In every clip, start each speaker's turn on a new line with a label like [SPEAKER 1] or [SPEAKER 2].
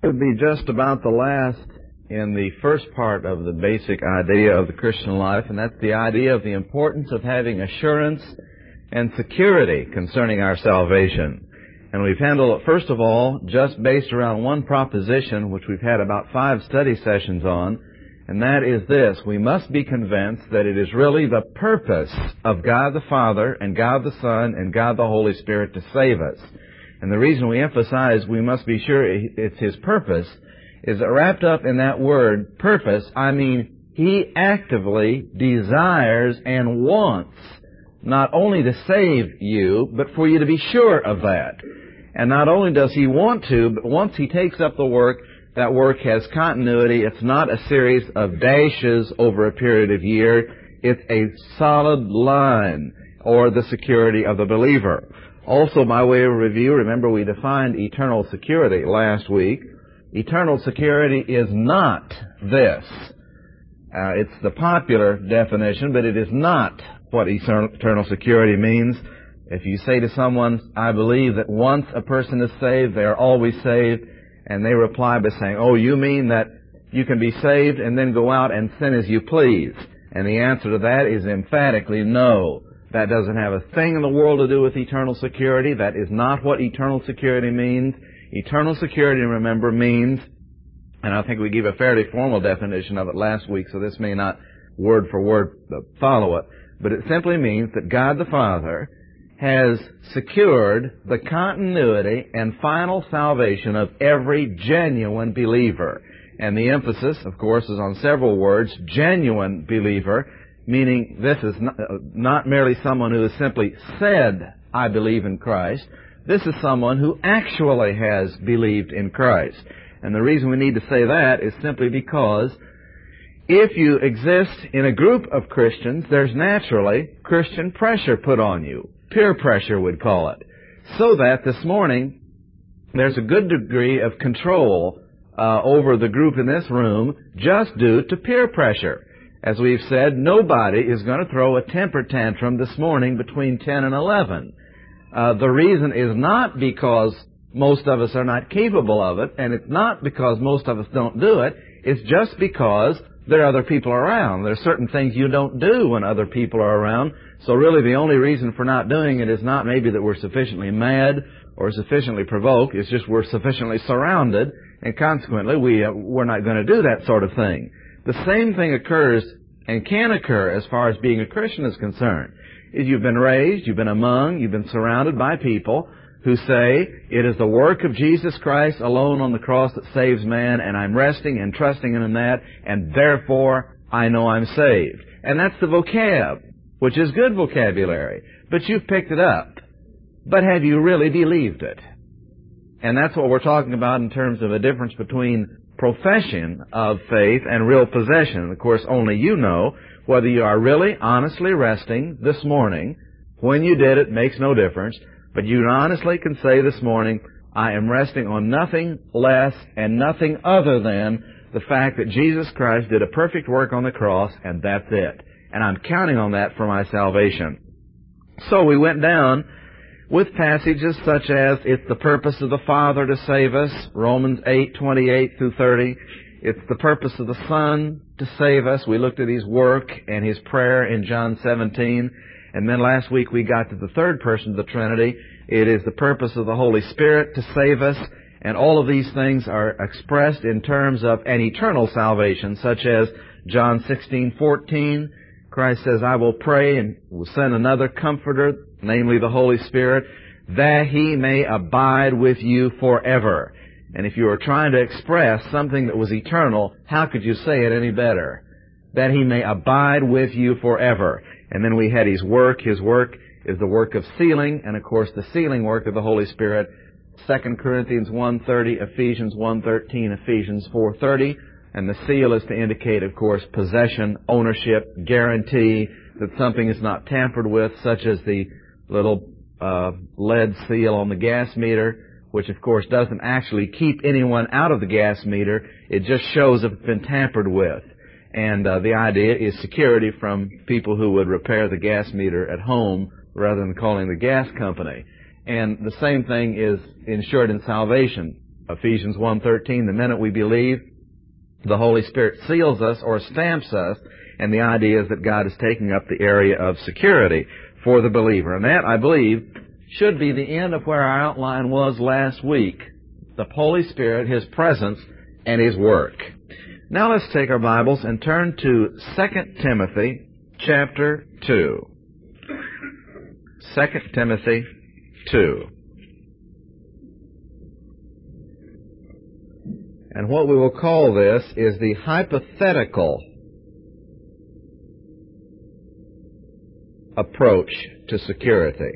[SPEAKER 1] Would be just about the last in the first part of the basic idea of the Christian life, and that's the idea of the importance of having assurance and security concerning our salvation. And we've handled it, first of all, just based around one proposition, which we've had about 5 study sessions on, and that is this: we must be convinced that it is really the purpose of God the Father and God the Son and God the Holy Spirit to save us. And the reason we emphasize we must be sure it's His purpose is that wrapped up in that word, purpose, I mean He actively desires and wants not only to save you, but for you to be sure of that. And not only does He want to, but once He takes up the work, that work has continuity. It's not a series of dashes over a period of years. It's a solid line, or the security of the believer. Also, by way of review, remember we defined eternal security last week. Eternal security is not this. It's the popular definition, but it is not what eternal security means. If you say to someone, I believe that once a person is saved, they are always saved, and they reply by saying, oh, you mean that you can be saved and then go out and sin as you please? And the answer to that is emphatically no. That doesn't have a thing in the world to do with eternal security. That is not what eternal security means. Eternal security, remember, means, and I think we gave a fairly formal definition of it last week, so this may not word for word follow it, but it simply means that God the Father has secured the continuity and final salvation of every genuine believer. And the emphasis, of course, is on several words: genuine believer, meaning this is not merely someone who has simply said, I believe in Christ. This is someone who actually has believed in Christ. And the reason we need to say that is simply because if you exist in a group of Christians, there's naturally Christian pressure put on you. Peer pressure, we'd call it. So that this morning, there's a good degree of control over the group in this room just due to peer pressure. As we've said, nobody is going to throw a temper tantrum this morning between 10 and 11. The reason is not because most of us are not capable of it, and it's not because most of us don't do it. It's just because there are other people around. There are certain things you don't do when other people are around. So really the only reason for not doing it is not maybe that we're sufficiently mad or sufficiently provoked. It's just we're sufficiently surrounded, and consequently we're not going to do that sort of thing. The same thing occurs and can occur as far as being a Christian is concerned. If you've been raised, you've been surrounded by people who say, it is the work of Jesus Christ alone on the cross that saves man, and I'm resting and trusting in that, and therefore I know I'm saved. And that's the vocab, which is good vocabulary, but you've picked it up. But have you really believed it? And that's what we're talking about in terms of a difference between profession of faith and real possession. Of course, only you know whether you are really honestly resting this morning. When you did it makes no difference, but you honestly can say this morning, I am resting on nothing less and nothing other than the fact that Jesus Christ did a perfect work on the cross, and that's it. And I'm counting on that for my salvation. So we went down with passages such as, it's the purpose of the Father to save us, Romans 8:28 through 30. It's the purpose of the Son to save us. We looked at His work and His prayer in John 17. And then last week we got to the third person of the Trinity. It is the purpose of the Holy Spirit to save us. And all of these things are expressed in terms of an eternal salvation, such as John 16:14. Christ says, I will pray and will send another Comforter, namely the Holy Spirit, that He may abide with you forever. And if you were trying to express something that was eternal, how could you say it any better? That He may abide with you forever. And then we had His work. His work is the work of sealing, and of course the sealing work of the Holy Spirit, 2 Corinthians 1:30, Ephesians 1:13, Ephesians 4:30. And the seal is to indicate, of course, possession, ownership, guarantee that something is not tampered with, such as the little lead seal on the gas meter, which, of course, doesn't actually keep anyone out of the gas meter. It just shows if it's been tampered with. And the idea is security from people who would repair the gas meter at home rather than calling the gas company. And the same thing is ensured in salvation. Ephesians 1:13, the minute we believe, the Holy Spirit seals us or stamps us, and the idea is that God is taking up the area of security for the believer. And that, I believe, should be the end of where our outline was last week. The Holy Spirit, His presence, and His work. Now let's take our Bibles and turn to 2 Timothy chapter 2. 2 Timothy 2. And what we will call this is the hypothetical approach to security.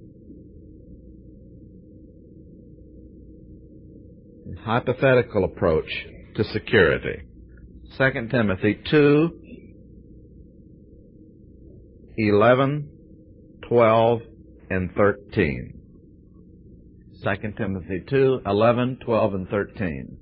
[SPEAKER 1] Hypothetical approach to security. 2 Timothy 2, 11, 12, and 13. 2 Timothy 2, 11, 12, and 13.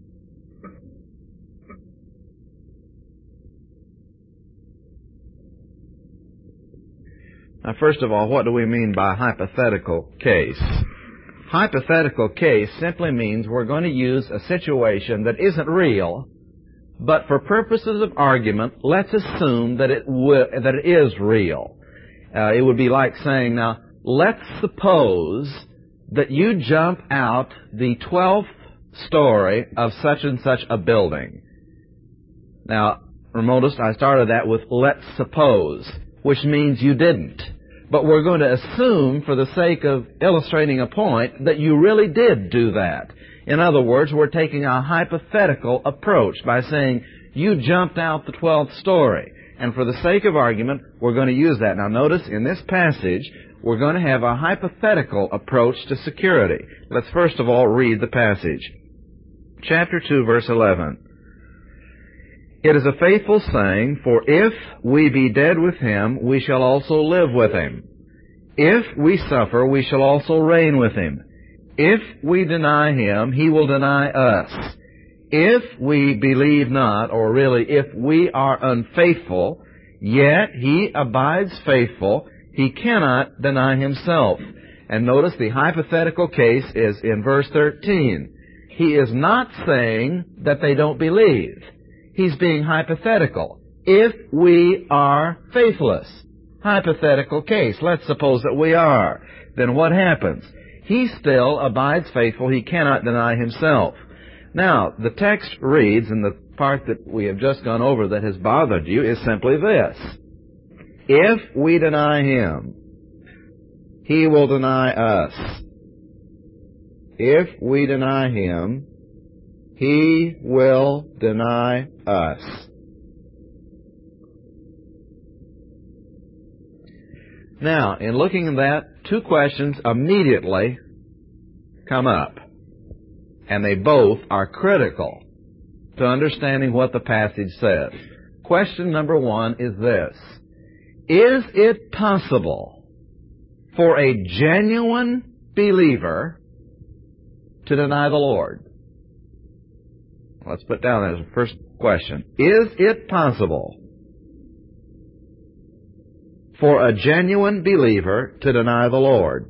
[SPEAKER 1] Now, first of all, what do we mean by hypothetical case? Hypothetical case simply means we're going to use a situation that isn't real, but for purposes of argument, let's assume that it is real. It would be like saying, now, let's suppose that you jump out the 12th story of such and such a building. Now, notice I started that with let's suppose, which means you didn't. But we're going to assume, for the sake of illustrating a point, that you really did do that. In other words, we're taking a hypothetical approach by saying, you jumped out the 12th story. And for the sake of argument, we're going to use that. Now notice, in this passage, we're going to have a hypothetical approach to security. Let's first of all read the passage. Chapter 2, verse 11. It is a faithful saying, for if we be dead with Him, we shall also live with Him. If we suffer, we shall also reign with Him. If we deny Him, He will deny us. If we believe not, or really, if we are unfaithful, yet He abides faithful, He cannot deny Himself. And notice the hypothetical case is in verse 13. He is not saying that they don't believe. He's being hypothetical. If we are faithless, hypothetical case, let's suppose that we are, then what happens? He still abides faithful. He cannot deny Himself. Now, the text reads, and the part that we have just gone over that has bothered you is simply this. If we deny Him, He will deny us. If we deny Him, He will deny us. Now, in looking at that, two questions immediately come up. And they both are critical to understanding what the passage says. Question number one is this. Is it possible for a genuine believer to deny the Lord? Let's put down that as the first question. Is it possible for a genuine believer to deny the Lord?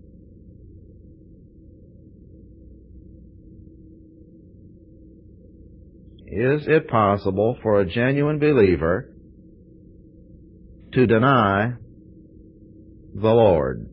[SPEAKER 1] Is it possible for a genuine believer to deny the Lord?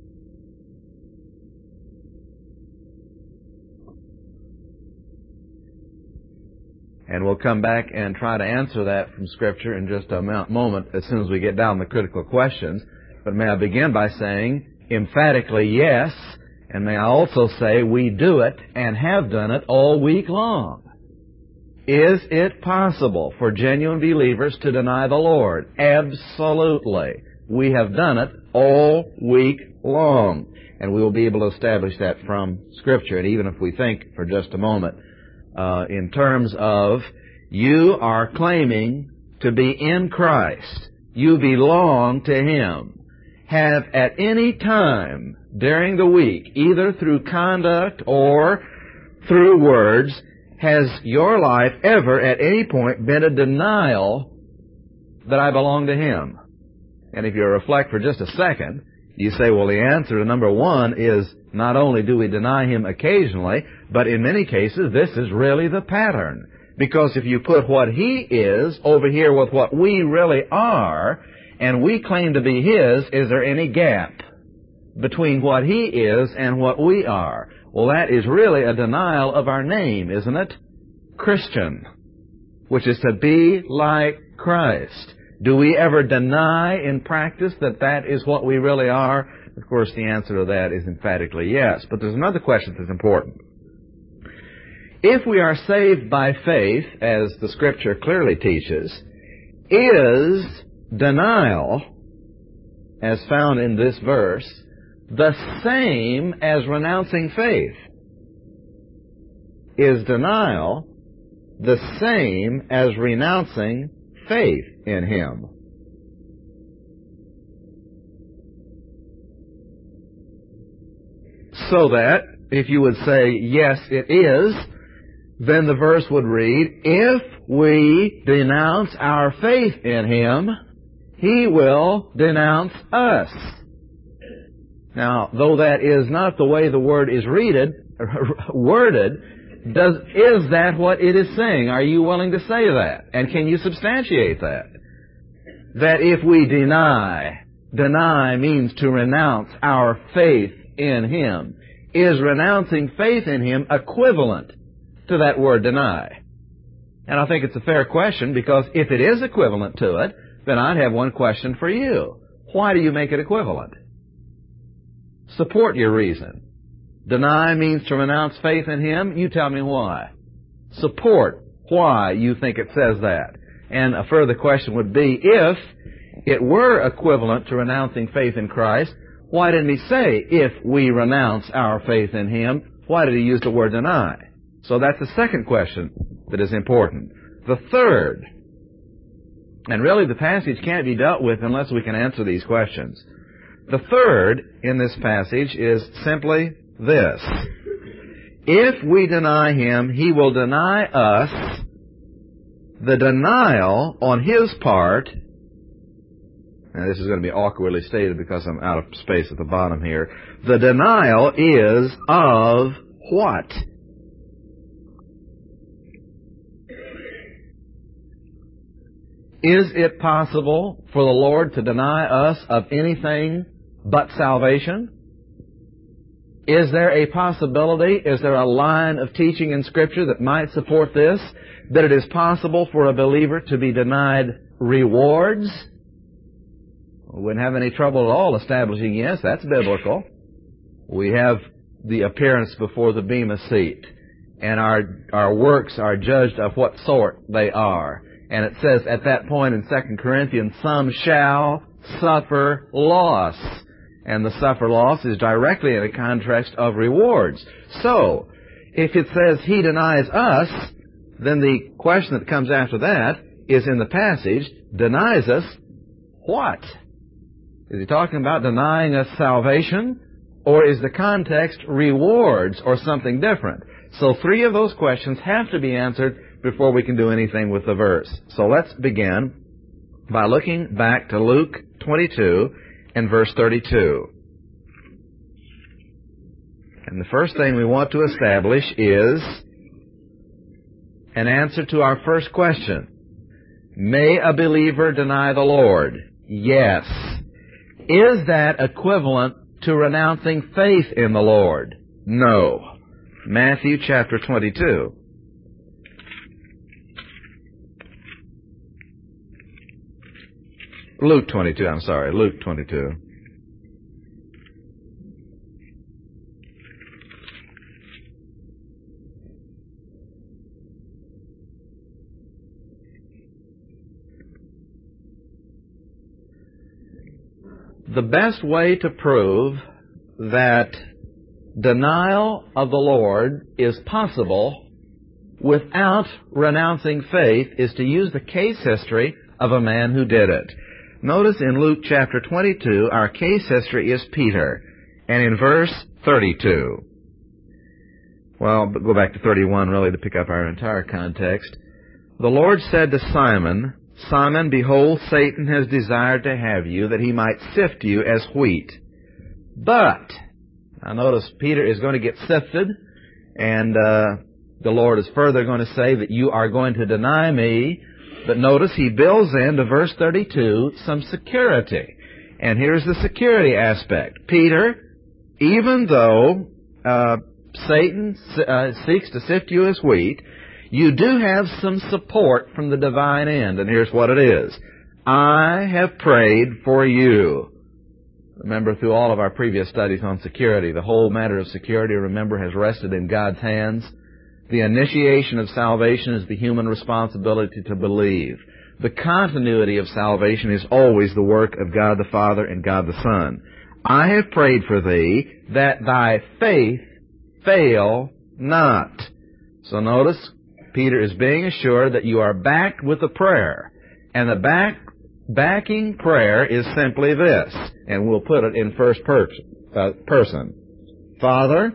[SPEAKER 1] And we'll come back and try to answer that from Scripture in just a moment as soon as we get down the critical questions. But may I begin by saying emphatically yes, and may I also say we do it and have done it all week long. Is it possible for genuine believers to deny the Lord? Absolutely. We have done it all week long. And we will be able to establish that from Scripture. And even if we think for just a moment, in terms of you are claiming to be in Christ, you belong to Him, have at any time during the week, either through conduct or through words, has your life ever at any point been a denial that I belong to Him? And if you reflect for just a second, You say, well, the answer to number one is not only do we deny Him occasionally, but in many cases this is really the pattern. Because if you put what He is over here with what we really are, and we claim to be His, is there any gap between what He is and what we are? Well, that is really a denial of our name, isn't it? Christian, which is to be like Christ. Do we ever deny in practice that that is what we really are? Of course, the answer to that is emphatically yes. But there's another question that's important. If we are saved by faith, as the Scripture clearly teaches, is denial, as found in this verse, the same as renouncing faith? Is denial the same as renouncing faith in Him? So that, if you would say, yes, it is, then the verse would read, if we denounce our faith in Him, He will denounce us. Now, though that is not the way the word is worded, is that what it is saying? Are you willing to say that? And can you substantiate that? That if we deny means to renounce our faith in Him. Is renouncing faith in Him equivalent to that word deny? And I think it's a fair question, because if it is equivalent to it, then I'd have one question for you. Why do you make it equivalent? Support your reason. Deny means to renounce faith in Him. You tell me why. Support why you think it says that. And a further question would be, if it were equivalent to renouncing faith in Christ, why didn't He say, if we renounce our faith in Him? Why did He use the word deny? So that's the second question that is important. The third, and really the passage can't be dealt with unless we can answer these questions. The third in this passage is simply this. If we deny Him, He will deny us. The denial on His part, now this is going to be awkwardly stated because I'm out of space at the bottom here. The denial is of what? Is it possible for the Lord to deny us of anything but salvation? Is there a possibility, is there a line of teaching in Scripture that might support this, that it is possible for a believer to be denied rewards? We wouldn't have any trouble at all establishing, yes, that's biblical. We have the appearance before the Bema seat, and our works are judged of what sort they are. And it says at that point in 2 Corinthians, some shall suffer loss. And the suffer loss is directly in the context of rewards. So, if it says He denies us, then the question that comes after that is in the passage, denies us what? Is He talking about denying us salvation? Or is the context rewards or something different? So 3 of those questions have to be answered before we can do anything with the verse. So let's begin by looking back to Luke 22 and verse 32. And the first thing we want to establish is an answer to our first question. May a believer deny the Lord? Yes. Is that equivalent to renouncing faith in the Lord? No. Matthew chapter 22. Luke 22. The best way to prove that denial of the Lord is possible without renouncing faith is to use the case history of a man who did it. Notice in Luke chapter 22, our case history is Peter. And in verse 32, well, go back to 31 really to pick up our entire context. The Lord said to Simon, Simon, behold, Satan has desired to have you, that he might sift you as wheat. But, now notice Peter is going to get sifted, and the Lord is further going to say that you are going to deny me. But notice he builds into verse 32 some security. And here's the security aspect. Peter, even though Satan seeks to sift you as wheat, you do have some support from the divine end. And here's what it is. I have prayed for you. Remember, through all of our previous studies on security, the whole matter of security, remember, has rested in God's hands. The initiation of salvation is the human responsibility to believe. The continuity of salvation is always the work of God the Father and God the Son. I have prayed for thee, that thy faith fail not. So notice, Peter is being assured that you are backed with a prayer. And the backing prayer is simply this, and we'll put it in first person. Father,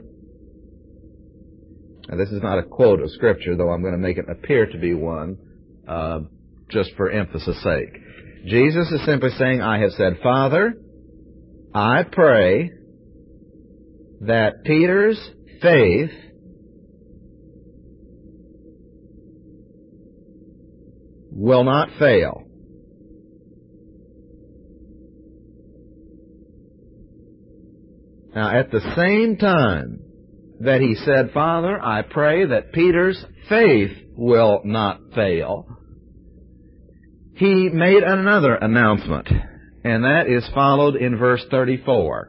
[SPEAKER 1] now this is not a quote of Scripture, though I'm going to make it appear to be one, just for emphasis' sake. Jesus is simply saying, I have said, Father, I pray that Peter's faith will not fail. Now, at the same time that he said, Father, I pray that Peter's faith will not fail, he made another announcement, and that is followed in verse 34.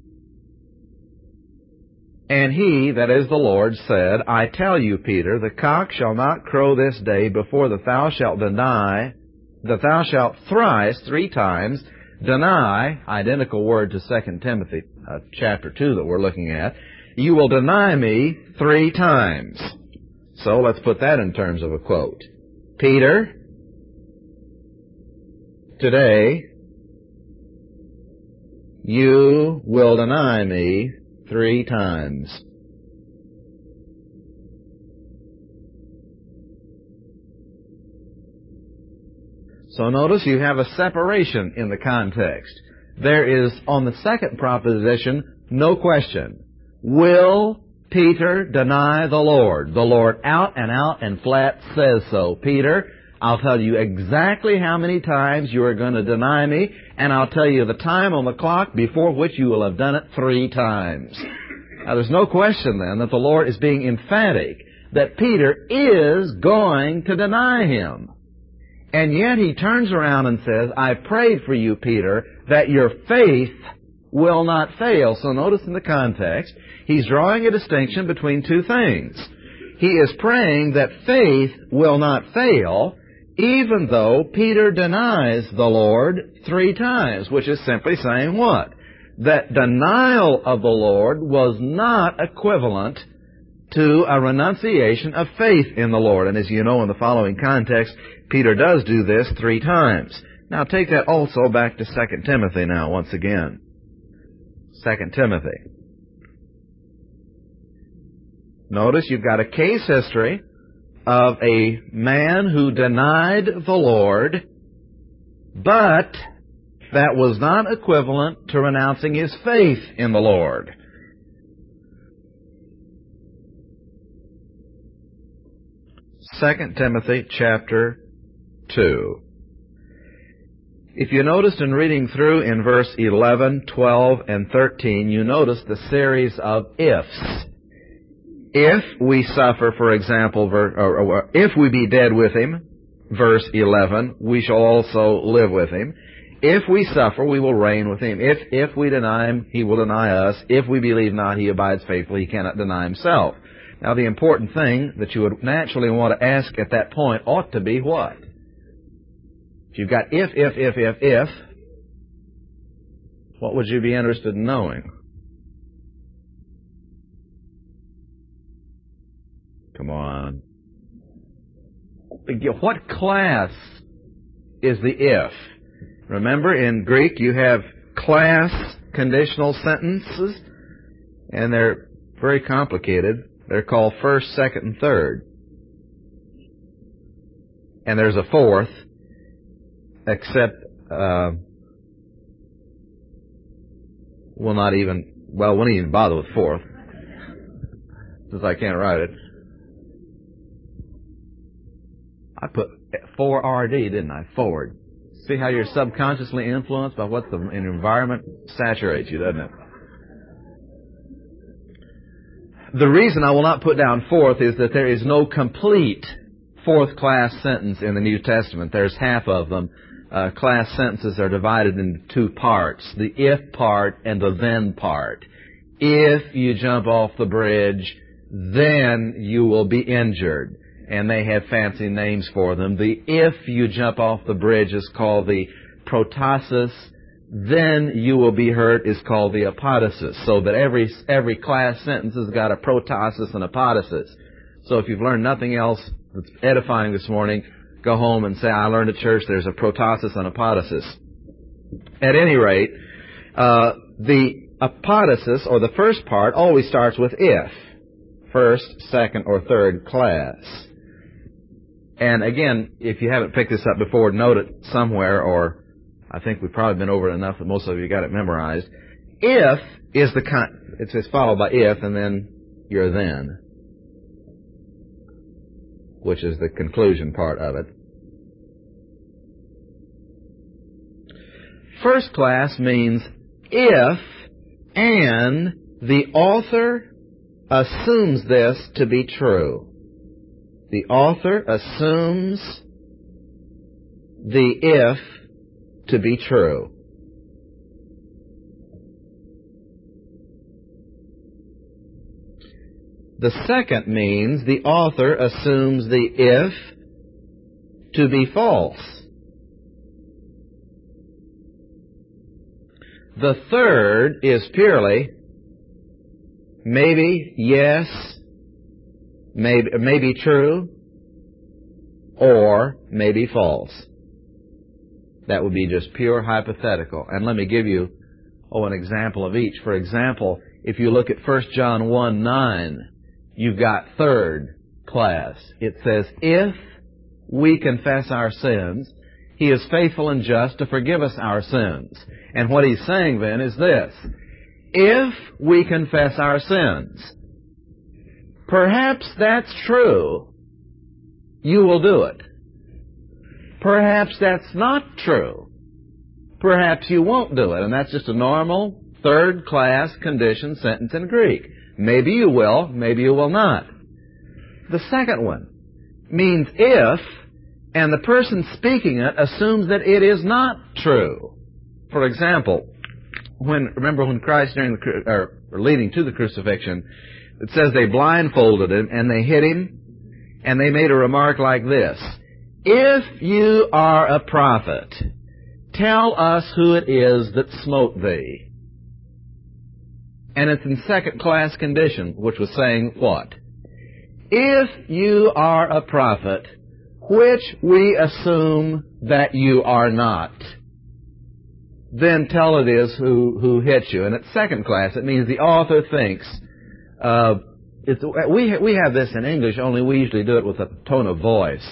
[SPEAKER 1] And he, that is the Lord, said, I tell you, Peter, the cock shall not crow this day before that thou shalt thrice 3 times deny, identical word to 2 Timothy chapter 2 that we're looking at, you will deny me 3 times. So let's put that in terms of a quote. Peter, today you will deny me 3 times. So notice you have a separation in the context. There is, on the second proposition, no question. Will Peter deny the Lord? The Lord out and flat says so. Peter, I'll tell you exactly how many times you are going to deny me, and I'll tell you the time on the clock before which you will have done it 3 times. Now, there's no question then that the Lord is being emphatic that Peter is going to deny him. And yet he turns around and says, I prayed for you, Peter, that your faith will not fail. So notice in the context, he's drawing a distinction between 2 things. He is praying that faith will not fail, even though Peter denies the Lord 3 times, which is simply saying what? That denial of the Lord was not equivalent to a renunciation of faith in the Lord. And as you know in the following context, Peter does do this 3 times. Now take that also back to 2 Timothy now, once again. 2 Timothy. Notice you've got a case history of a man who denied the Lord, but that was not equivalent to renouncing his faith in the Lord. Second Timothy chapter 2. If you noticed in reading through in verse 11, 12, and 13, you notice the series of ifs. If we suffer, for example, or if we be dead with him, verse 11, we shall also live with him. If we suffer, we will reign with him. If we deny him, he will deny us. If we believe not, he abides faithfully. He cannot deny himself. Now, the important thing that you would naturally want to ask at that point ought to be what? If you've got if, what would you be interested in knowing? Come on. What class is the if? Remember, in Greek you have class conditional sentences, and they're very complicated. They're called first, second, and third. And there's a fourth, except we'll not even well, we don't even bother with fourth, since I can't write it. I put 4RD, didn't I? Forward. See how you're subconsciously influenced by what the environment saturates you, doesn't it? The reason I will not put down fourth is that there is no complete fourth-class sentence in the New Testament. There's half of them. Class sentences are divided into two parts, the if part and the then part. If you jump off the bridge, then you will be injured. And they have fancy names for them. The if you jump off the bridge is called the protasis. Then you will be hurt is called the apodosis. So that every class sentence has got a protasis and apodosis. So if you've learned nothing else that's edifying this morning, go home and say, I learned at church there's a protasis and apodosis. At any rate, the apodosis, or the first part, always starts with if. First, second, or third class. And again, if you haven't picked this up before, note it somewhere, or I think we've probably been over it enough that most of you got it memorized. If is it's followed by if, and then your then, which is the conclusion part of it. First class means if, and the author assumes this to be true. The author assumes the if to be true. The second means the author assumes the if to be false. The third is purely maybe, yes, maybe true, or maybe false. That would be just pure hypothetical. And let me give you, an example of each. For example, if you look at 1 John 1:9, you've got third class. It says, if we confess our sins, He is faithful and just to forgive us our sins. And what he's saying then is this: if we confess our sins, perhaps that's true, you will do it. Perhaps that's not true. Perhaps you won't do it. And that's just a normal third-class condition sentence in Greek. Maybe you will, maybe you will not. The second one means if, and the person speaking it assumes that it is not true. For example, remember when Christ leading to the crucifixion, it says they blindfolded him and they hit him, and they made a remark like this: if you are a prophet, tell us who it is that smote thee. And it's in second-class condition, which was saying what? If you are a prophet, which we assume that you are not, then tell it is who hit you. And it's second class. It means the author thinks. We have this in English, only we usually do it with a tone of voice.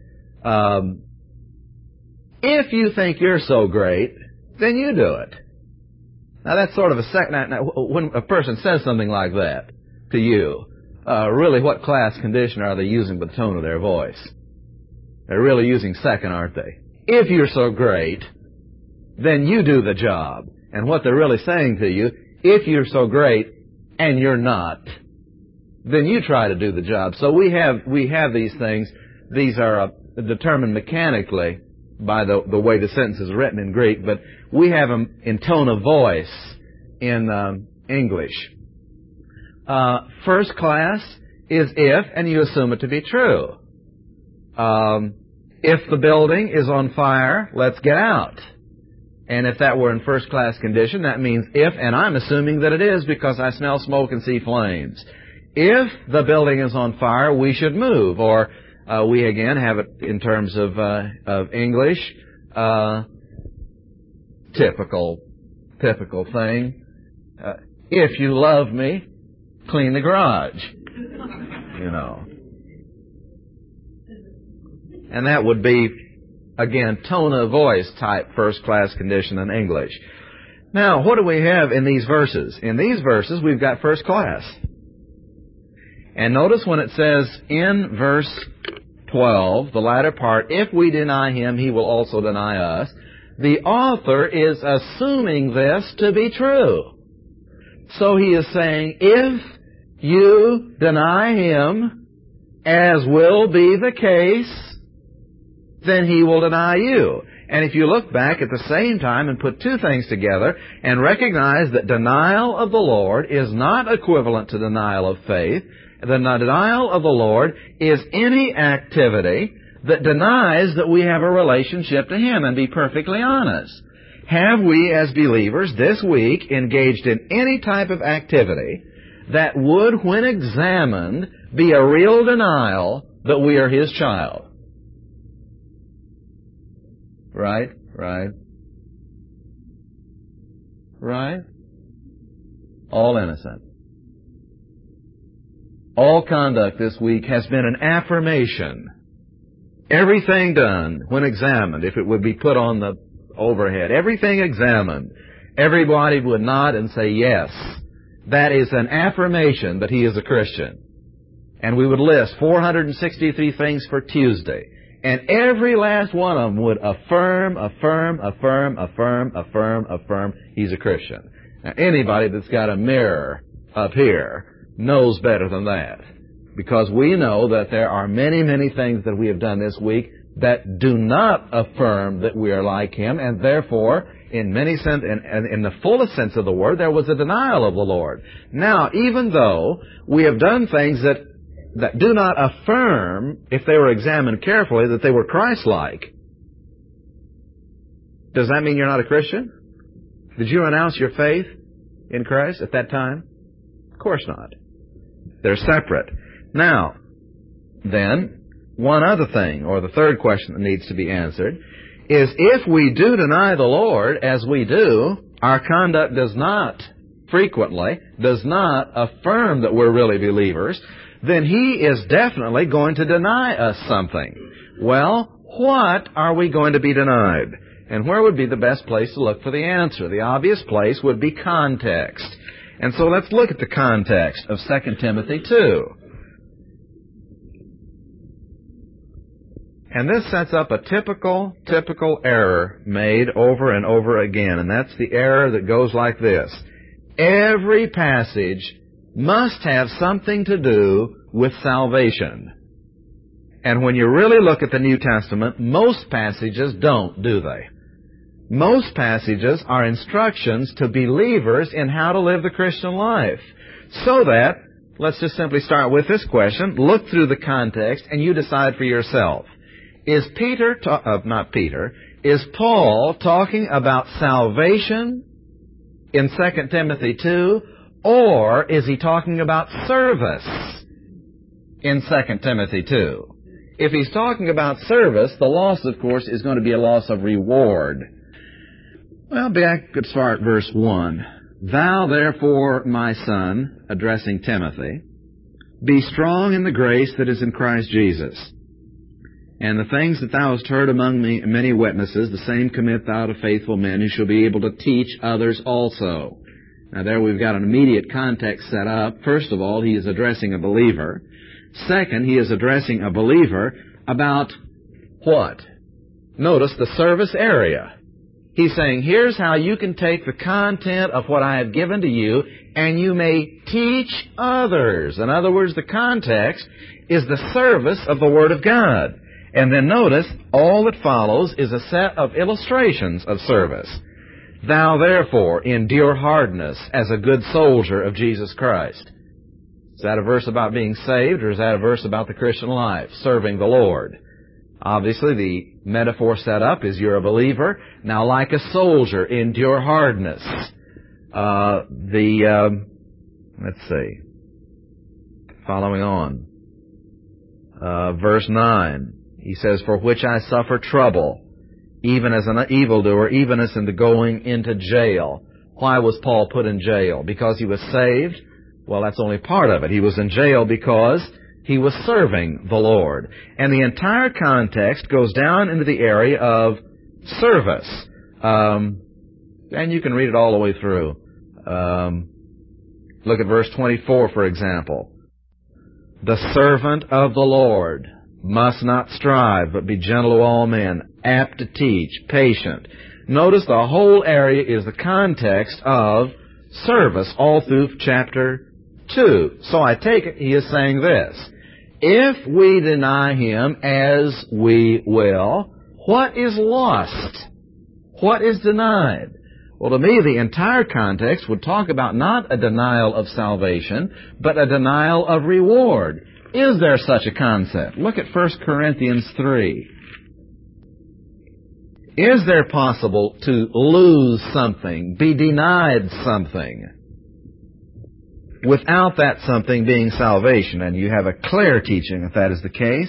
[SPEAKER 1] If you think you're so great, then you do it. Now that's sort of a second. Now, when a person says something like that to you, really, what class condition are they using with the tone of their voice? They're really using second, aren't they? If you're so great, then you do the job. And what they're really saying to you, if you're so great and you're not, then you try to do the job. So we have these things. These are determined mechanically by the way the sentence is written in Greek, but we have them in tone of voice in English. First class is if, and you assume it to be true. If the building is on fire, let's get out. And if that were in first class condition, that means if, and I'm assuming that it is because I smell smoke and see flames. If the building is on fire, we should move. Or we again have it in terms of English, typical thing. If you love me, clean the garage. You know. And that would be, again, tone of voice type first class condition in English. Now, what do we have in these verses? In these verses, we've got first class. And notice when it says in verse 12, the latter part, if we deny him, he will also deny us. The author is assuming this to be true. So he is saying, if you deny him, as will be the case, then he will deny you. And if you look back at the same time and put two things together and recognize that denial of the Lord is not equivalent to denial of faith, the denial of the Lord is any activity that denies that we have a relationship to Him. And be perfectly honest, have we as believers this week engaged in any type of activity that would, when examined, be a real denial that we are His child? Right? All innocent. All conduct this week has been an affirmation. Everything done, when examined, if it would be put on the overhead, everything examined, everybody would nod and say, yes, that is an affirmation that he is a Christian. And we would list 463 things for Tuesday. And every last one of them would affirm he's a Christian. Now, anybody that's got a mirror up here knows better than that. Because we know that there are many, many things that we have done this week that do not affirm that we are like Him, and therefore, in many sense, in the fullest sense of the word, there was a denial of the Lord. Now, even though we have done things that do not affirm, if they were examined carefully, that they were Christ-like, does that mean you're not a Christian? Did you renounce your faith in Christ at that time? Of course not. They're separate. Now, then, one other thing, or the third question that needs to be answered, is if we do deny the Lord, as we do, our conduct does not affirm that we're really believers, then He is definitely going to deny us something. Well, what are we going to be denied? And where would be the best place to look for the answer? The obvious place would be context. And so let's look at the context of 2 Timothy 2. And this sets up a typical error made over and over again. And that's the error that goes like this. Every passage must have something to do with salvation. And when you really look at the New Testament, most passages don't, do they? Most passages are instructions to believers in how to live the Christian life. So that, let's just simply start with this question, look through the context, and you decide for yourself. Is Paul talking about salvation in 2 Timothy 2, or is he talking about service in 2 Timothy 2? If he's talking about service, the loss, of course, is going to be a loss of reward. Well, back at start verse 1. Thou therefore, my son, addressing Timothy, be strong in the grace that is in Christ Jesus. And the things that thou hast heard among many witnesses, the same commit thou to faithful men who shall be able to teach others also. Now there we've got an immediate context set up. First of all, he is addressing a believer. Second, he is addressing a believer about what? Notice the service area. He's saying, here's how you can take the content of what I have given to you and you may teach others. In other words, the context is the service of the Word of God. And then notice, all that follows is a set of illustrations of service. Thou therefore endure hardness as a good soldier of Jesus Christ. Is that a verse about being saved, or is that a verse about the Christian life, serving the Lord? Obviously, the metaphor set up is you're a believer. Now, like a soldier, endure hardness. Let's see. Following on. Verse 9. He says, for which I suffer trouble, even as an evildoer, even as in the going into jail. Why was Paul put in jail? Because he was saved? Well, that's only part of it. He was in jail because he was serving the Lord. And the entire context goes down into the area of service. And you can read it all the way through. Look at verse 24, for example. The servant of the Lord must not strive, but be gentle to all men, apt to teach, patient. Notice the whole area is the context of service all through chapter 2. So I take it he is saying this. If we deny him as we will, what is lost? What is denied? Well, to me, the entire context would talk about not a denial of salvation, but a denial of reward. Is there such a concept? Look at 1 Corinthians 3. Is there possible to lose something, be denied something, without that something being salvation? And you have a clear teaching if that is the case.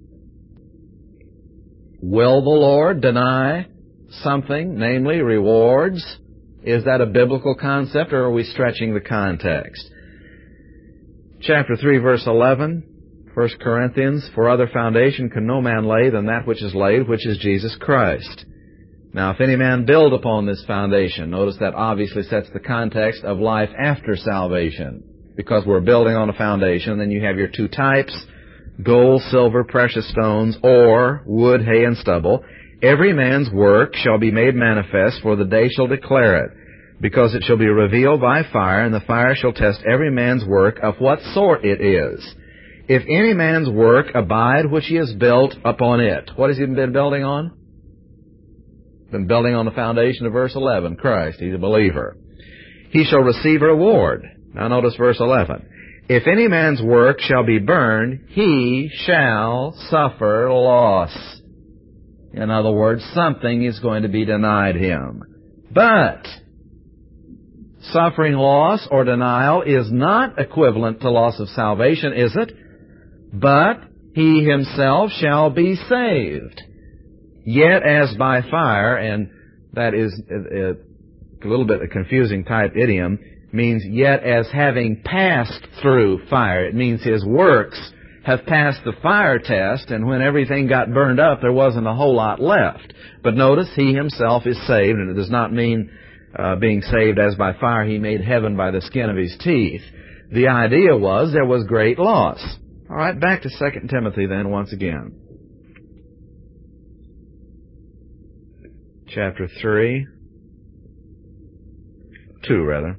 [SPEAKER 1] Will the Lord deny something, namely rewards? Is that a biblical concept, or are we stretching the context? Chapter 3, verse 11, 1 Corinthians, for other foundation can no man lay than that which is laid, which is Jesus Christ. Now, if any man build upon this foundation, notice that obviously sets the context of life after salvation, because we're building on a foundation. Then you have your two types, gold, silver, precious stones, ore, wood, hay, and stubble. Every man's work shall be made manifest, for the day shall declare it, because it shall be revealed by fire, and the fire shall test every man's work of what sort it is. If any man's work abide which he has built upon it. What has he been building on? Been building on the foundation of verse 11, Christ. He's a believer. He shall receive a reward. Now notice verse 11. If any man's work shall be burned, he shall suffer loss. In other words, something is going to be denied him. But suffering loss or denial is not equivalent to loss of salvation, is it? But he himself shall be saved. Yet as by fire, and that is a little bit a confusing type idiom, means yet as having passed through fire. It means his works have passed the fire test, and when everything got burned up, there wasn't a whole lot left. But notice, he himself is saved, and it does not mean being saved as by fire. He made heaven by the skin of his teeth. The idea was there was great loss. All right, back to 2 Timothy then once again. Chapter 3. 2, rather.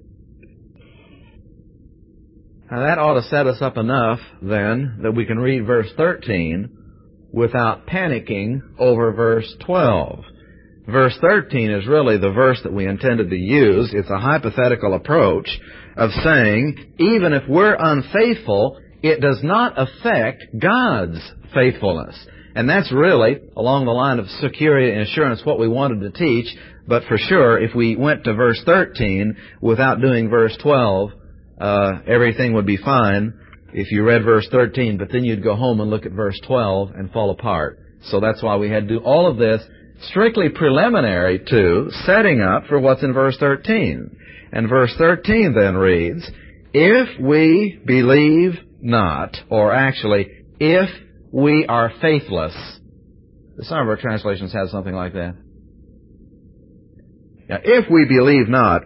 [SPEAKER 1] Now that ought to set us up enough, then, that we can read verse 13 without panicking over verse 12. Verse 13 is really the verse that we intended to use. It's a hypothetical approach of saying, even if we're unfaithful, it does not affect God's faithfulness. And that's really, along the line of security and assurance, what we wanted to teach. But for sure, if we went to verse 13 without doing verse 12, everything would be fine if you read verse 13, but then you'd go home and look at verse 12 and fall apart. So that's why we had to do all of this strictly preliminary to setting up for what's in verse 13. And verse 13 then reads, if we believe not, or actually, if we are faithless. Some of our translations have something like that. Now, if we believe not,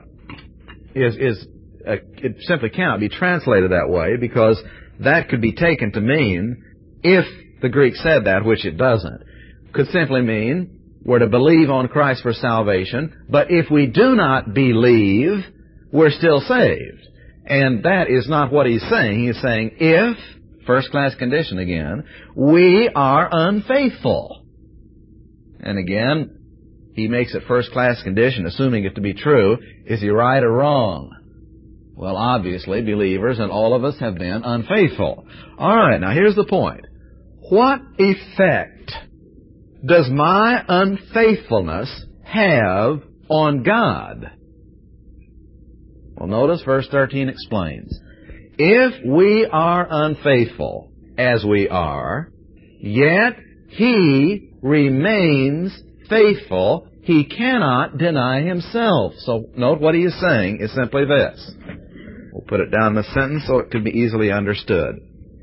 [SPEAKER 1] it simply cannot be translated that way, because that could be taken to mean, if the Greek said that, which it doesn't, could simply mean we're to believe on Christ for salvation, but if we do not believe, we're still saved. And that is not what he's saying. He's saying, if, first-class condition again, we are unfaithful. And again, he makes it first-class condition, assuming it to be true. Is he right or wrong? Well, obviously, believers and all of us have been unfaithful. All right, now here's the point. What effect does my unfaithfulness have on God? Well, notice verse 13 explains. If we are unfaithful, as we are, yet he remains faithful. He cannot deny himself. So note what he is saying is simply this. We'll put it down in a sentence so it can be easily understood.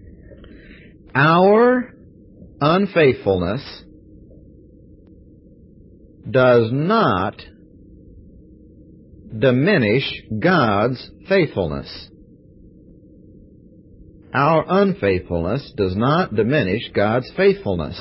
[SPEAKER 1] Our unfaithfulness does not diminish God's faithfulness. Our unfaithfulness does not diminish God's faithfulness.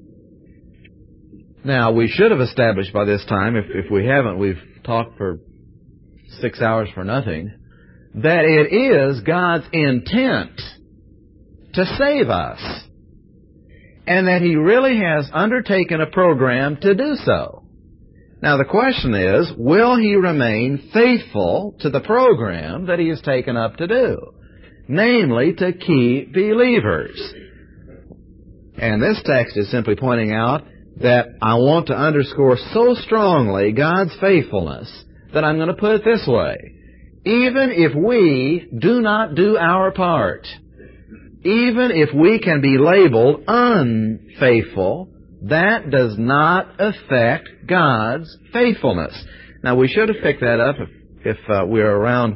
[SPEAKER 1] Now, we should have established by this time, if we haven't, we've talked for 6 hours for nothing, that it is God's intent to save us, and that He really has undertaken a program to do so. Now, the question is, will He remain faithful to the program that He has taken up to do? Namely, to keep believers. And this text is simply pointing out that I want to underscore so strongly God's faithfulness that I'm going to put it this way. Even if we do not do our part, even if we can be labeled unfaithful, that does not affect God's faithfulness. Now, we should have picked that up if we were around,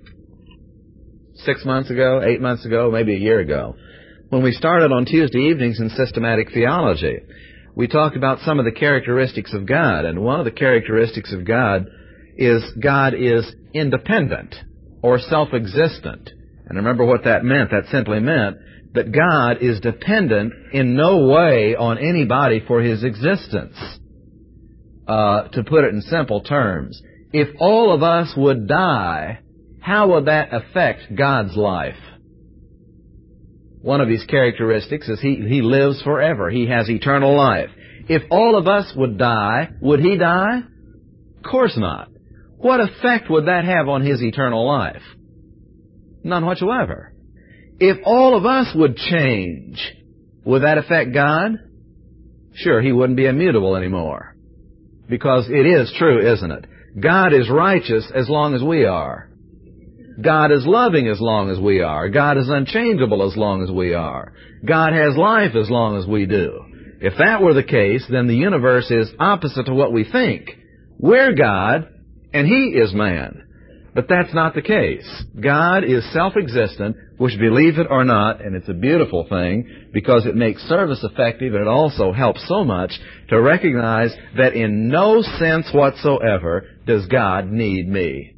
[SPEAKER 1] 6 months ago, 8 months ago, maybe a year ago, when we started on Tuesday evenings in systematic theology. We talked about some of the characteristics of God, and one of the characteristics of God is independent or self-existent. And remember what that meant. That simply meant that God is dependent in no way on anybody for His existence. To put it in simple terms, if all of us would die, how would that affect God's life? One of His characteristics is He lives forever. He has eternal life. If all of us would die, would He die? Of course not. What effect would that have on His eternal life? None whatsoever. If all of us would change, would that affect God? Sure, He wouldn't be immutable anymore. Because it is true, isn't it? God is righteous as long as we are. God is loving as long as we are. God is unchangeable as long as we are. God has life as long as we do. If that were the case, then the universe is opposite to what we think. We're God, and He is man. But that's not the case. God is self-existent, which, believe it or not, and it's a beautiful thing, because it makes service effective, and it also helps so much to recognize that in no sense whatsoever does God need me.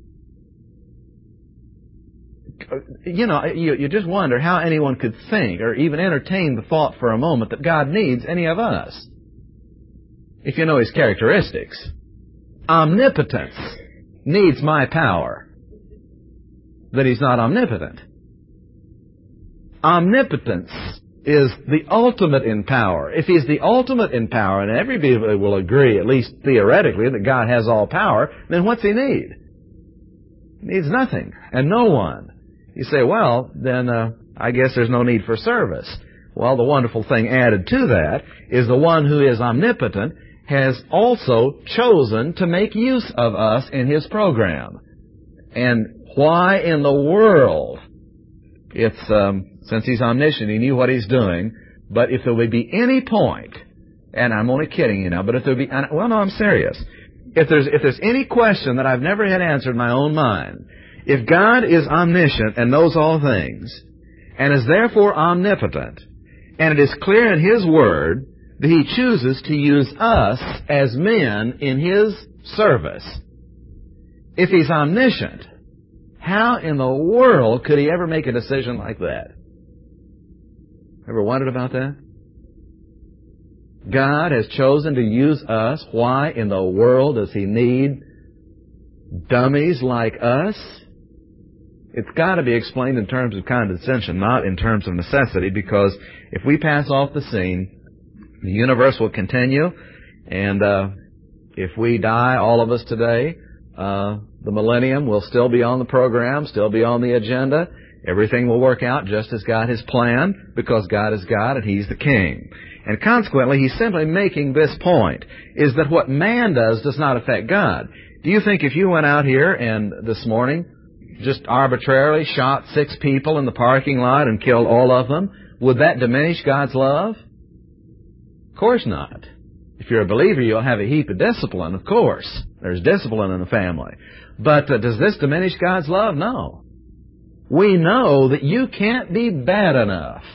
[SPEAKER 1] You know, you just wonder how anyone could think or even entertain the thought for a moment that God needs any of us. If you know His characteristics. Omnipotence needs my power. That He's not omnipotent. Omnipotence is the ultimate in power. If He's the ultimate in power, and everybody will agree, at least theoretically, that God has all power, then what's He need? He needs nothing and no one. You say, well, then I guess there's no need for service. Well, the wonderful thing added to that is the one who is omnipotent has also chosen to make use of us in His program. And why in the world? It's since He's omniscient, He knew what He's doing. But if there would be any point, and I'm only kidding, you know, but if there would be, well, no, I'm serious. If there's any question that I've never had answered in my own mind, if God is omniscient and knows all things, and is therefore omnipotent, and it is clear in His Word that He chooses to use us as men in His service, if He's omniscient, how in the world could He ever make a decision like that? Ever wondered about that? God has chosen to use us. Why in the world does He need dummies like us? It's got to be explained in terms of condescension, not in terms of necessity, because if we pass off the scene, the universe will continue, and if we die, all of us today, the millennium will still be on the program, still be on the agenda. Everything will work out just as God has planned, because God is God and He's the King. And consequently, He's simply making this point, is that what man does not affect God. Do you think if you went out here and this morning just arbitrarily shot 6 people in the parking lot and killed all of them, would that diminish God's love? Of course not. If you're a believer, you'll have a heap of discipline, of course. There's discipline in the family. But does this diminish God's love? No. We know that you can't be bad enough.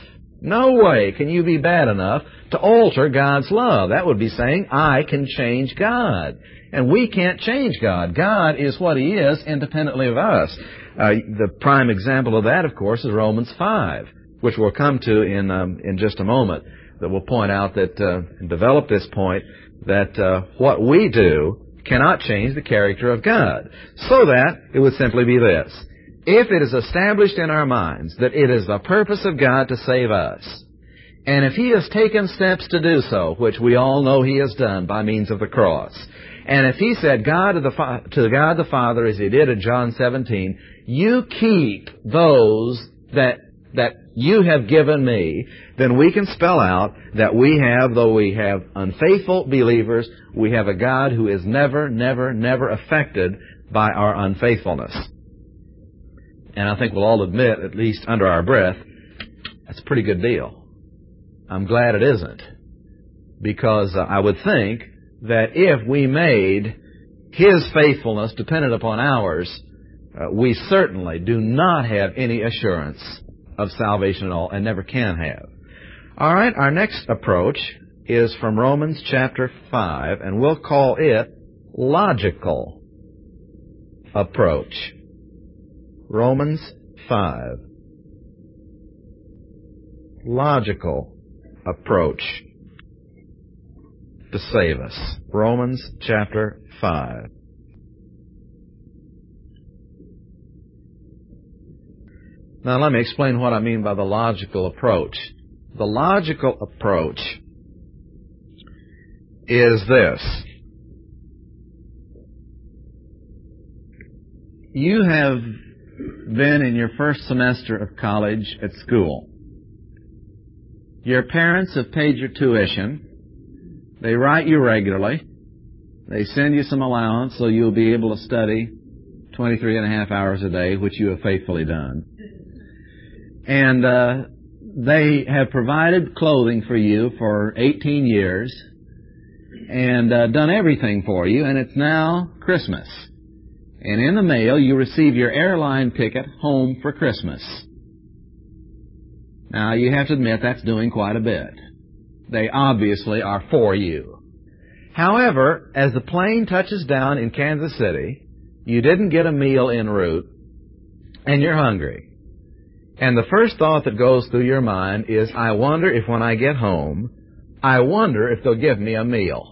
[SPEAKER 1] No way can you be bad enough to alter God's love. That would be saying, I can change God. And we can't change God. God is what He is independently of us. The prime example of that, of course, is Romans 5, which we'll come to in just a moment. That will point out that, and develop this point, that what we do cannot change the character of God. So that it would simply be this. If it is established in our minds that it is the purpose of God to save us, and if He has taken steps to do so, which we all know He has done by means of the cross, and if He said to God the Father, as He did in John 17, you keep those that you have given me, then we can spell out that we have, though we have unfaithful believers, we have a God who is never, never, never affected by our unfaithfulness. And I think we'll all admit, at least under our breath, that's a pretty good deal. I'm glad it isn't. Because I would think that if we made His faithfulness dependent upon ours, we certainly do not have any assurance of salvation at all, and never can have. All right, our next approach is from Romans chapter 5, and we'll call it logical approach. Romans 5. Logical approach to save us. Romans chapter 5. Now let me explain what I mean by the logical approach. The logical approach is this. You have been in your first semester of college at school. Your parents have paid your tuition. They write you regularly. They send you some allowance so you'll be able to study 23 and a half hours a day, which you have faithfully done. And they have provided clothing for you for 18 years and done everything for you, and it's now Christmas. And in the mail, you receive your airline ticket home for Christmas. Now, you have to admit that's doing quite a bit. They obviously are for you. However, as the plane touches down in Kansas City, you didn't get a meal en route, and you're hungry. And the first thought that goes through your mind is, I wonder if when I get home, I wonder if they'll give me a meal.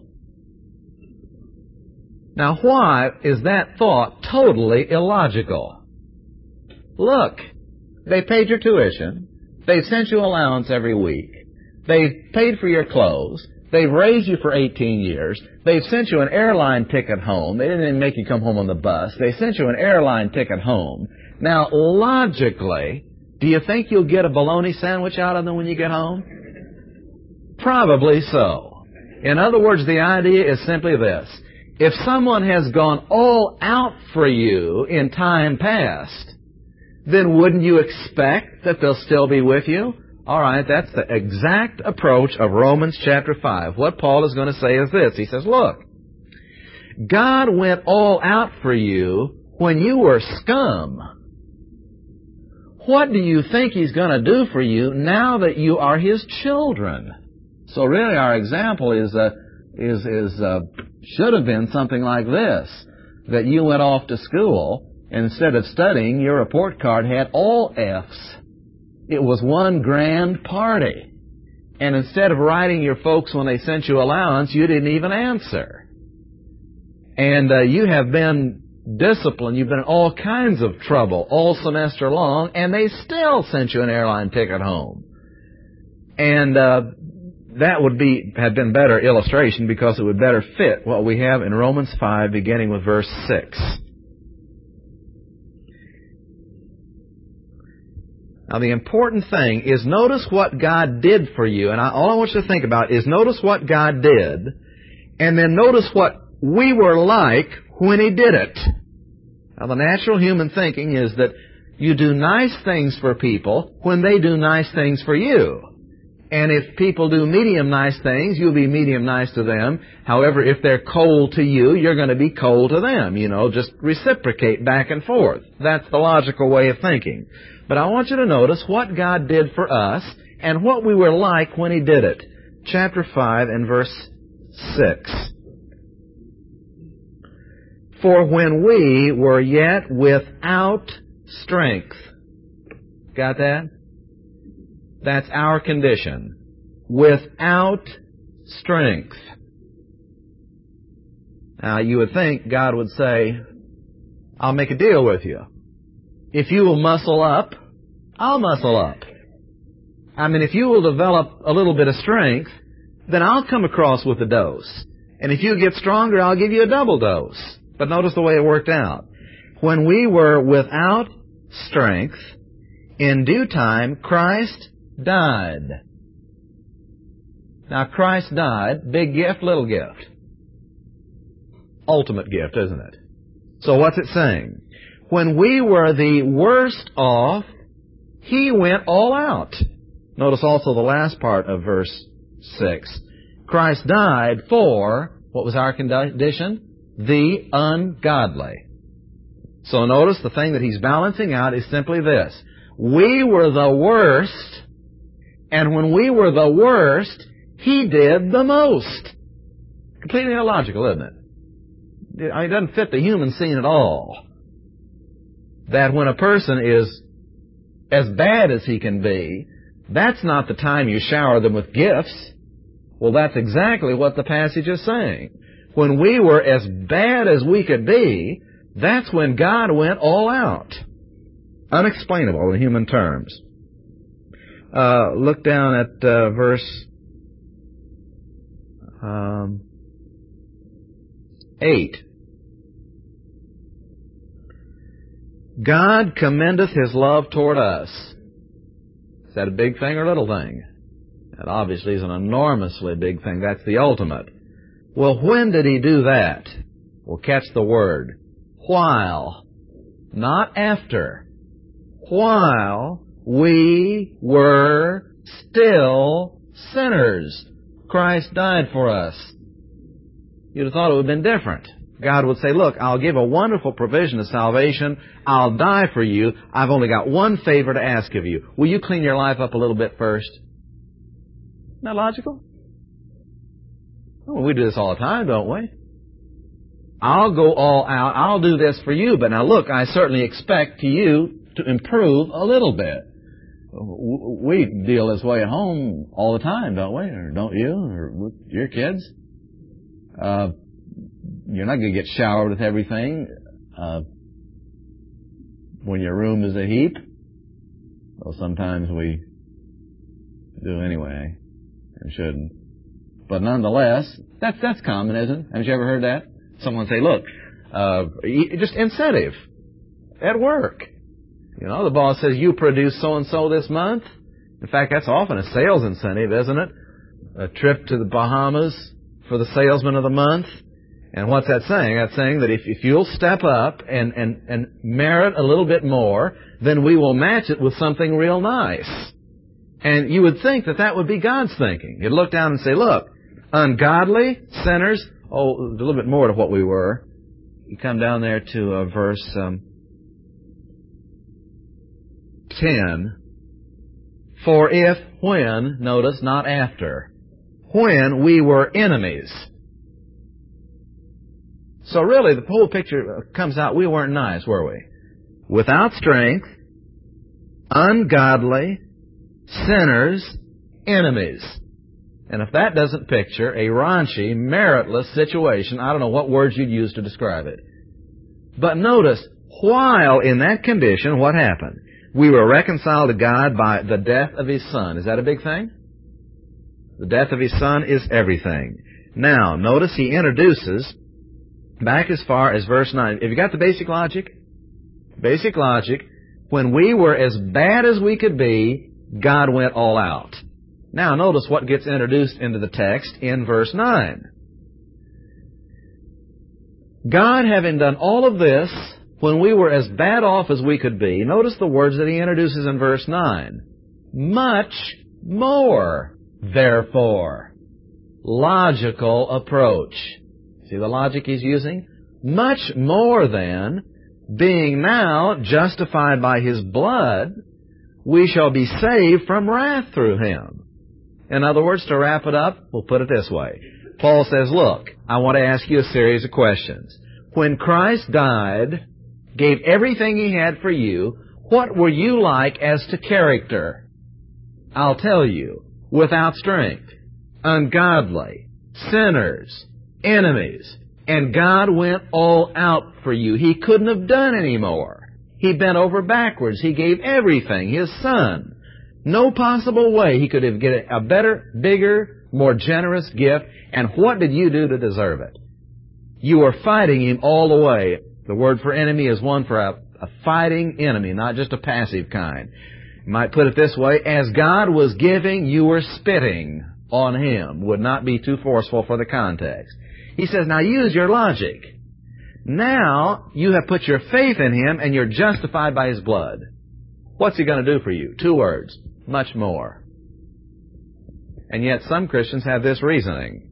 [SPEAKER 1] Now, why is that thought totally illogical? Look, they paid your tuition. They've sent you allowance every week. They've paid for your clothes. They've raised you for 18 years. They've sent you an airline ticket home. They didn't even make you come home on the bus. They sent you an airline ticket home. Now, logically, do you think you'll get a bologna sandwich out of them when you get home? Probably so. In other words, the idea is simply this. If someone has gone all out for you in time past, then wouldn't you expect that they'll still be with you? All right, that's the exact approach of Romans chapter 5. What Paul is going to say is this. He says, look, God went all out for you when you were scum. What do you think He's going to do for you now that you are His children? So really our example should have been something like this, that you went off to school, and instead of studying, your report card had all F's. It was one grand party. And instead of writing your folks when they sent you allowance, you didn't even answer. And you have been disciplined. You've been in all kinds of trouble all semester long, and they still sent you an airline ticket home. And that would have been better illustration because it would better fit what we have in Romans 5, beginning with verse 6. Now, the important thing is notice what God did for you. And all I want you to think about is notice what God did, and then notice what we were like when He did it. Now, the natural human thinking is that you do nice things for people when they do nice things for you. And if people do medium nice things, you'll be medium nice to them. However, if they're cold to you, you're going to be cold to them. You know, just reciprocate back and forth. That's the logical way of thinking. But I want you to notice what God did for us. and what we were like when He did it. Chapter 5 and verse 6. For when we were yet without strength. Got that? That's our condition. Without strength. Now, you would think God would say, I'll make a deal with you. If you will muscle up, I'll muscle up. I mean, if you will develop a little bit of strength, then I'll come across with a dose. And if you get stronger, I'll give you a double dose. But notice the way it worked out. When we were without strength, in due time, Christ died. Now, Christ died, big gift, little gift. Ultimate gift, isn't it? So what's it saying? When we were the worst off, He went all out. Notice also the last part of verse 6. Christ died for, what was our condition? The ungodly. So notice the thing that He's balancing out is simply this. We were the worst, and when we were the worst, He did the most. Completely illogical, isn't it? It doesn't fit the human scene at all. That when a person is as bad as he can be, that's not the time you shower them with gifts. Well, that's exactly what the passage is saying. When we were as bad as we could be, that's when God went all out. Unexplainable in human terms. Look down at verse 8. God commendeth His love toward us. Is that a big thing or a little thing? That obviously is an enormously big thing. That's the ultimate. Well, when did He do that? Well, catch the word. While. Not after. While we were still sinners, Christ died for us. You'd have thought it would have been different. God would say, look, I'll give a wonderful provision of salvation. I'll die for you. I've only got one favor to ask of you. Will you clean your life up a little bit first? Isn't that logical? Well, we do this all the time, don't we? I'll go all out. I'll do this for you. But now look, I certainly expect you to improve a little bit. We deal this way at home all the time, don't we? Or don't you? Or with your kids? You're not going to get showered with everything when your room is a heap. Well, sometimes we do anyway, and shouldn't. But nonetheless, that's common, isn't it? Haven't you ever heard that? Someone say, look, just incentive at work. You know, the boss says, you produce so-and-so this month. In fact, that's often a sales incentive, isn't it? A trip to the Bahamas for the salesman of the month. And what's that saying? That's saying that if you'll step up and merit a little bit more, then we will match it with something real nice. And you would think that that would be God's thinking. You'd look down and say, look, ungodly, sinners, a little bit more to what we were. You come down there to verse 10. For if, when, notice, not after, when we were enemies. So really, the whole picture comes out, we weren't nice, were we? Without strength, ungodly, sinners, enemies. And if that doesn't picture a raunchy, meritless situation, I don't know what words you'd use to describe it. But notice, while in that condition, what happened? We were reconciled to God by the death of His Son. Is that a big thing? The death of His Son is everything. Now, notice He introduces, back as far as verse 9. Have you got the basic logic? Basic logic. When we were as bad as we could be, God went all out. Now, notice what gets introduced into the text in verse 9. God, having done all of this, when we were as bad off as we could be, notice the words that He introduces in verse 9. Much more, therefore. Logical approach. See the logic He's using? Much more than, being now justified by His blood, we shall be saved from wrath through him. In other words, to wrap it up, we'll put it this way. Paul says, look, I want to ask you a series of questions. When Christ died, gave everything he had for you, what were you like as to character? I'll tell you, without strength, ungodly, sinners, enemies, and God went all out for you. He couldn't have done any more. He bent over backwards. He gave everything, His Son. No possible way He could have given a better, bigger, more generous gift. And what did you do to deserve it? You were fighting Him all the way. The word for enemy is one for a fighting enemy, not just a passive kind. You might put it this way, as God was giving, you were spitting on Him. Would not be too forceful for the context. He says, now use your logic. Now you have put your faith in Him and you're justified by His blood. What's He going to do for you? 2 words. Much more. And yet some Christians have this reasoning.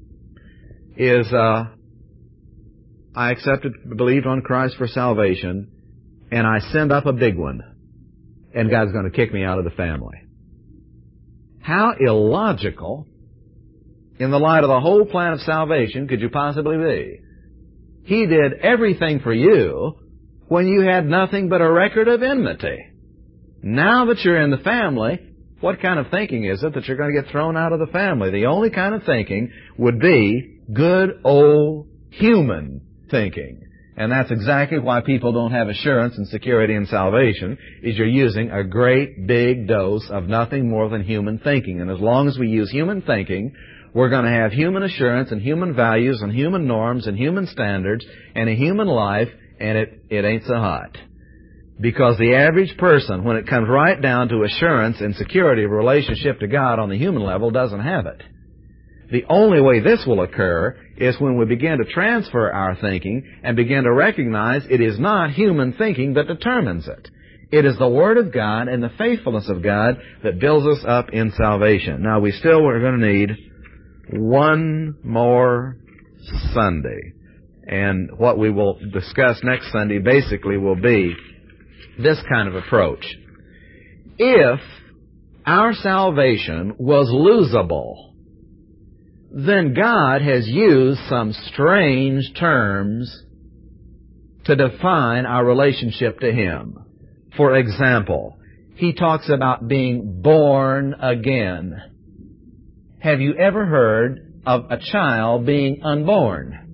[SPEAKER 1] I accepted, believed on Christ for salvation, and I sinned up a big one, and God's going to kick me out of the family. How illogical, in the light of the whole plan of salvation, could you possibly be? He did everything for you when you had nothing but a record of enmity. Now that you're in the family, what kind of thinking is it that you're going to get thrown out of the family? The only kind of thinking would be good old human thinking. And that's exactly why people don't have assurance and security in salvation, is you're using a great big dose of nothing more than human thinking. And as long as we use human thinking, we're going to have human assurance and human values and human norms and human standards and a human life, and it ain't so hot. Because the average person, when it comes right down to assurance and security of relationship to God on the human level, doesn't have it. The only way this will occur is when we begin to transfer our thinking and begin to recognize it is not human thinking that determines it. It is the Word of God and the faithfulness of God that builds us up in salvation. Now, we still are going to need one more Sunday. And what we will discuss next Sunday basically will be this kind of approach. If our salvation was losable, then God has used some strange terms to define our relationship to Him. For example, He talks about being born again. Have you ever heard of a child being unborn?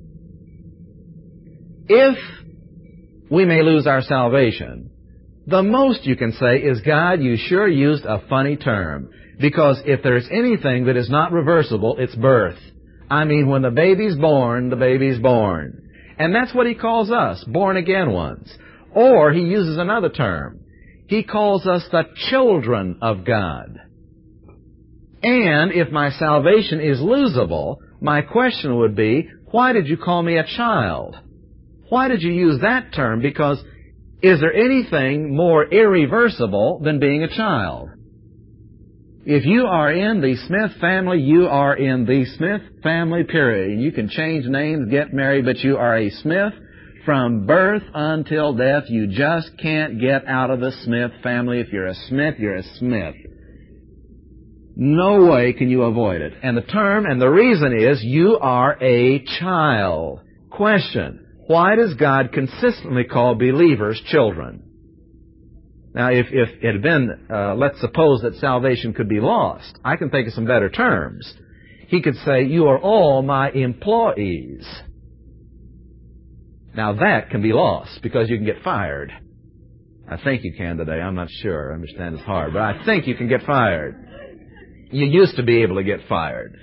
[SPEAKER 1] If we may lose our salvation, the most you can say is, God, you sure used a funny term. Because if there's anything that is not reversible, it's birth. I mean, when the baby's born, the baby's born. And that's what He calls us, born-again ones. Or He uses another term. He calls us the children of God. And if my salvation is losable, my question would be, why did you call me a child? Why did you use that term? Because is there anything more irreversible than being a child? If you are in the Smith family, you are in the Smith family, period. You can change names, get married, but you are a Smith from birth until death. You just can't get out of the Smith family. If you're a Smith, you're a Smith. No way can you avoid it. And the term and the reason is you are a child. Question: why does God consistently call believers children? Now, if it had been, let's suppose that salvation could be lost, I can think of some better terms. He could say, you are all my employees. Now, that can be lost because you can get fired. I think you can today. I'm not sure. I understand it's hard. But I think you can get fired. You used to be able to get fired.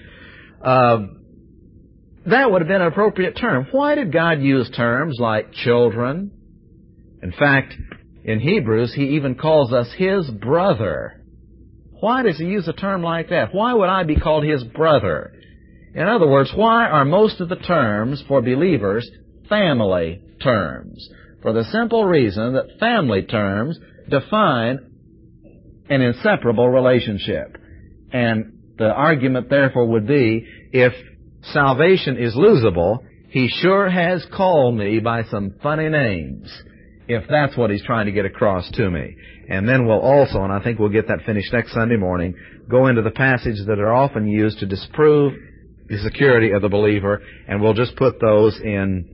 [SPEAKER 1] That would have been an appropriate term. Why did God use terms like children? In fact, in Hebrews, He even calls us His brother. Why does He use a term like that? Why would I be called His brother? In other words, why are most of the terms for believers family terms? For the simple reason that family terms define an inseparable relationship. And the argument, therefore, would be, if salvation is losable, He sure has called me by some funny names. if that's what he's trying to get across to me. And then we'll also, and I think we'll get that finished next Sunday morning, go into the passages that are often used to disprove the security of the believer, and we'll just put those in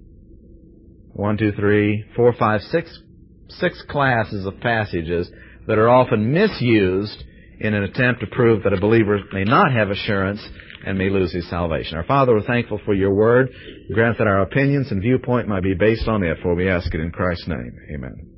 [SPEAKER 1] 6 classes of passages that are often misused in an attempt to prove that a believer may not have assurance and may lose his salvation. Our Father, we're thankful for your word. Grant that our opinions and viewpoint might be based on it, for we ask it in Christ's name. Amen.